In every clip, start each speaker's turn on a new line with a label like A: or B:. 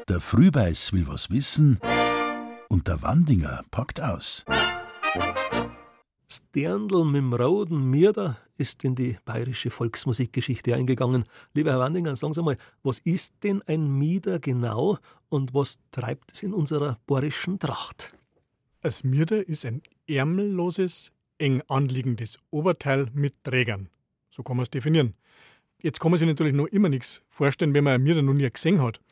A: Der Frühbeiß will was wissen und der Wandinger packt aus.
B: Das Dirndl mit dem roten Mieder ist in die bayerische Volksmusikgeschichte eingegangen. Lieber Herr Wandinger, sagen Sie mal, was ist denn ein Mieder genau und was treibt es in unserer bayerischen Tracht?
C: Das Mieder ist ein ärmelloses, eng anliegendes Oberteil mit Trägern. So kann man es definieren. Jetzt kann man sich natürlich noch immer nichts vorstellen, wenn man ein Mieder noch nie gesehen hat.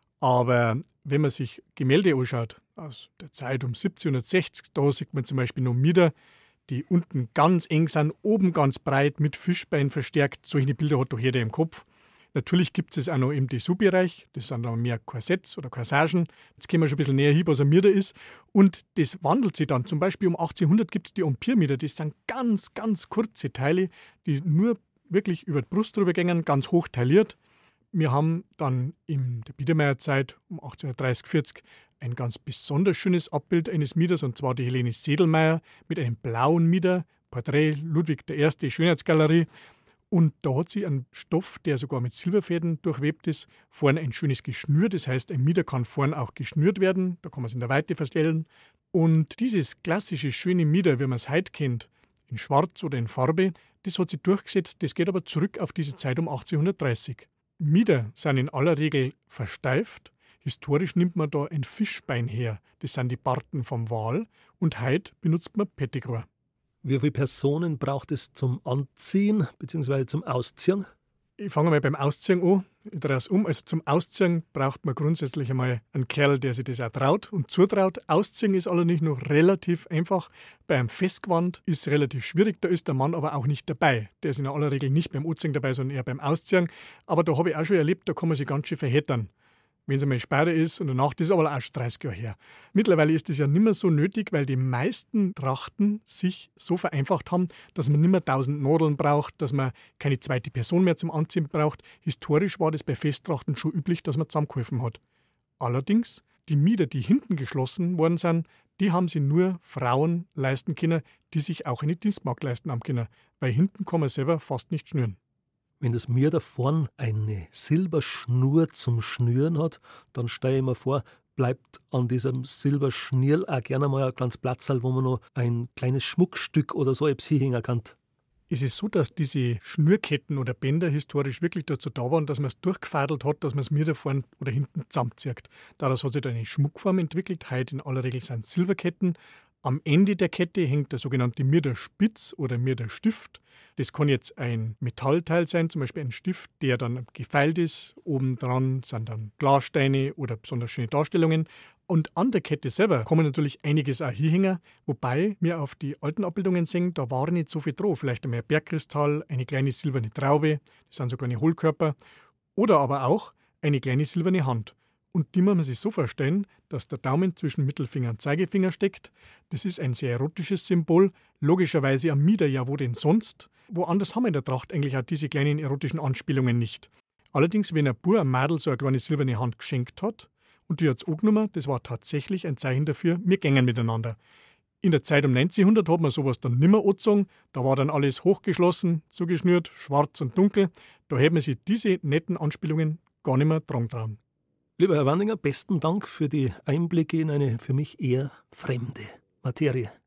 C: Aber wenn man sich Gemälde anschaut, aus der Zeit um 1760, da sieht man zum Beispiel noch Mieder, die unten ganz eng sind, oben ganz breit, mit Fischbein verstärkt. Solche Bilder hat doch jeder im Kopf. Natürlich gibt es auch noch im Dessous-Bereich, das sind dann mehr Korsetts oder Corsagen. Jetzt gehen wir schon ein bisschen näher hin, was ein Mieder ist. Und das wandelt sich dann. Zum Beispiel um 1800 gibt es die Empire-Mieder. Das sind ganz, ganz kurze Teile, die nur wirklich über die Brust drüber gehen, ganz hoch tailliert. Wir haben dann in der Biedermeierzeit um 1830-40 ein ganz besonders schönes Abbild eines Mieders, und zwar die Helene Sedelmeier mit einem blauen Mieder, Porträt Ludwig I. Schönheitsgalerie. Und da hat sie einen Stoff, der sogar mit Silberfäden durchwebt ist, vorne ein schönes Geschnür. Das heißt, ein Mieder kann vorne auch geschnürt werden, da kann man es in der Weite verstellen. Und dieses klassische schöne Mieder, wie man es heute kennt, in Schwarz oder in Farbe, das hat sich durchgesetzt. Das geht aber zurück auf diese Zeit um 1830. Mieder sind in aller Regel versteift. Historisch nimmt man da ein Fischbein her. Das sind die Barten vom Wal. Und heute benutzt man Pettigrew.
B: Wie viele Personen braucht es zum Anziehen bzw. zum Ausziehen?
C: Ich fange mal beim Ausziehen an. Ich drehe es um. Also zum Ausziehen braucht man grundsätzlich einmal einen Kerl, der sich das auch traut und zutraut. Ausziehen ist allerdings noch relativ einfach. Bei einem Festgewand ist es relativ schwierig. Da ist der Mann aber auch nicht dabei. Der ist in aller Regel nicht beim Anziehen dabei, sondern eher beim Ausziehen. Aber da habe ich auch schon erlebt, da kann man sich ganz schön verheddern. Wenn es einmal Sperre ist und danach, das ist aber auch schon 30 Jahre her. Mittlerweile ist das ja nicht mehr so nötig, weil die meisten Trachten sich so vereinfacht haben, dass man nicht mehr 1000 Nadeln braucht, dass man keine zweite Person mehr zum Anziehen braucht. Historisch war das bei Festtrachten schon üblich, dass man zusammengeholfen hat. Allerdings, die Mieder, die hinten geschlossen worden sind, die haben sich nur Frauen leisten können, die sich auch eine Dienstmagd leisten haben können, weil hinten kann man selber fast nicht schnüren.
B: Wenn das Mieder vorn eine Silberschnur zum Schnüren hat, dann stelle ich mir vor, bleibt an diesem Silberschnürl auch gerne mal ein kleines Platzerl, wo man noch ein kleines Schmuckstück oder so etwas hinhängen kann.
C: Es ist so, dass diese Schnürketten oder Bänder historisch wirklich dazu da waren, dass man es durchgefadelt hat, dass man es Mieder vorn oder hinten zusammenzieht. Daraus hat sich dann eine Schmuckform entwickelt. Heute in aller Regel sind Silberketten. Am Ende der Kette hängt der sogenannte Miederspitz oder Miederstift. Das kann jetzt ein Metallteil sein, zum Beispiel ein Stift, der dann gefeilt ist. Obendran sind dann Glassteine oder besonders schöne Darstellungen. Und an der Kette selber kann man natürlich einiges auch hinhängen, wobei wir auf die alten Abbildungen sehen, da war nicht so viel drauf. Vielleicht einmal ein Bergkristall, eine kleine silberne Traube, das sind sogar eine Hohlkörper. Oder aber auch eine kleine silberne Hand. Und die muss man sich so vorstellen, dass der Daumen zwischen Mittelfinger und Zeigefinger steckt. Das ist ein sehr erotisches Symbol. Logischerweise am Mieder, ja wo denn sonst? Woanders haben wir in der Tracht eigentlich auch diese kleinen erotischen Anspielungen nicht. Allerdings, wenn ein Bub einem Mädel so eine kleine silberne Hand geschenkt hat und die hat es angenommen, das war tatsächlich ein Zeichen dafür, wir gängen miteinander. In der Zeit um 1900 hat man sowas dann nimmer angezogen. Da war dann alles hochgeschlossen, zugeschnürt, schwarz und dunkel. Da hätte man sich diese netten Anspielungen gar nicht mehr dran trauen.
B: Lieber Herr Wandinger, besten Dank für die Einblicke in eine für mich eher fremde Materie.